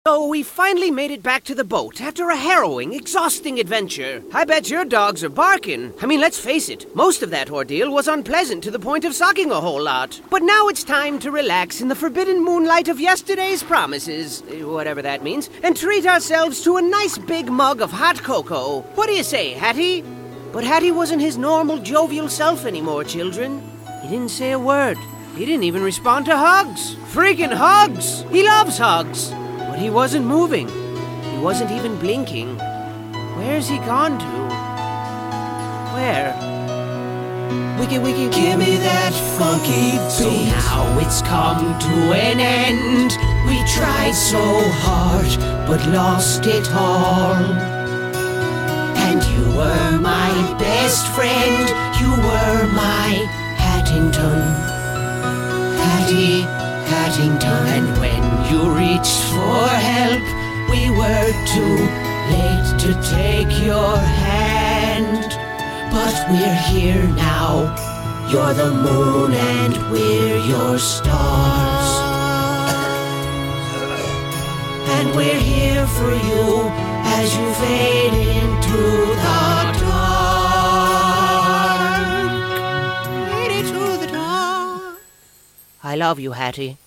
So we finally made it back to the boat after a harrowing, exhausting adventure. I bet your dogs are barking. I mean, let's face it, most of that ordeal was unpleasant to the point of sucking a whole lot. But now it's time to relax in the forbidden moonlight of yesterday's promises, whatever that means, and treat ourselves to a nice big mug of hot cocoa. What do you say, Hattie? But Hattie wasn't his normal jovial self anymore, children. He didn't say a word. He didn't even respond to hugs. Freaking hugs! He loves hugs. But he wasn't moving. He wasn't even blinking. Where's he gone to? Where? Wiki, give me that funky beat. So now it's come to an end. We tried so hard, but lost it all. And you were my best friend. You were my Hattington. Hattington. And when you reached for help, we were too late to take your hand. But we're here now. You're the moon and we're your stars. And we're here for you as you fade into the dark. Fade into the dark. I love you, Hattie.